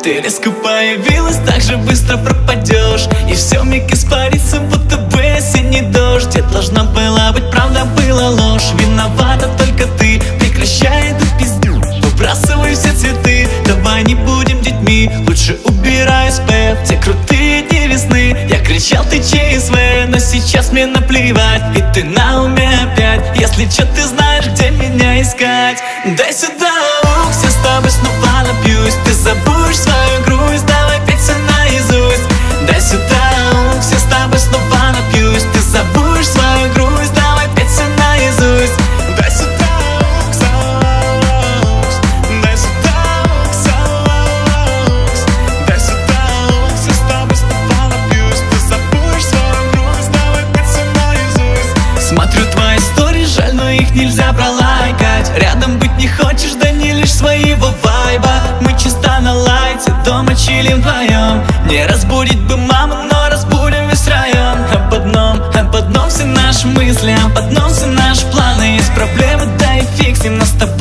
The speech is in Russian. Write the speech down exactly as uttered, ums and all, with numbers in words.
Ты резко появилась, так же быстро пропадешь, и все вмиг испарится, будто бы осенний дождь. Где должна была быть правда, была ложь. Виновата только ты, прекращай эту пиздю, выбрасывай все цветы. Давай не будем детьми, лучше убирай СП. В те крутые дни весны я кричал, ты ЧСВ, но сейчас мне наплевать, и ты на уме опять. Если чё, ты знаешь, где меня искать. Дай сюда укс, я с тобой снова напьюсь. Ты забудешь свою грусть, давай петь всё наизусть. Дай сюда укс, я с тобой снова напьюсь. Ты забудешь свою грусть, давай петь всё наизусть. Дай сюда укс, укс. Дай сюда укс, укс. Дай сюда укс, я с тобой снова напьюсь. Ты забудешь свою грусть, давай петь всё наизусть. Смотрю твои истории, жаль, но их нельзя пролайкать. Рядом быть не хочешь, да не лишь своего вайба. Мы чисто на лайте, дома чилим вдвоем. Не разбудить бы маму, но разбудим весь район. Об одном, об одном все наши мысли, об одном все наши планы. Есть проблемы, да и фиксим, но с тобой